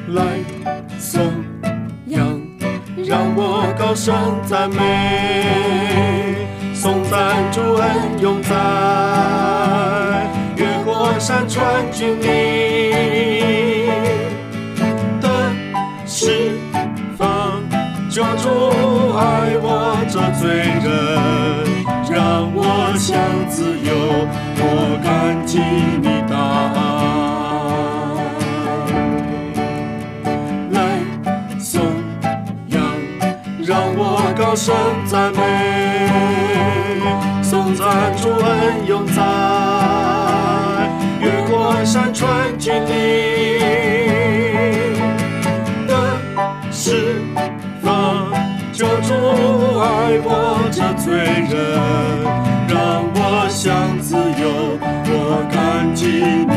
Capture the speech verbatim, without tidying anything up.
来颂扬，让我高声赞美，颂赞主恩永在，越过山川峻岭的释放，救主爱我这罪人，让我享自由，我感激你大爱。来颂扬，让我高声赞美，颂赞主恩永在，越过山川峻岭的释放，救主爱我这罪人，让我享自由，我感激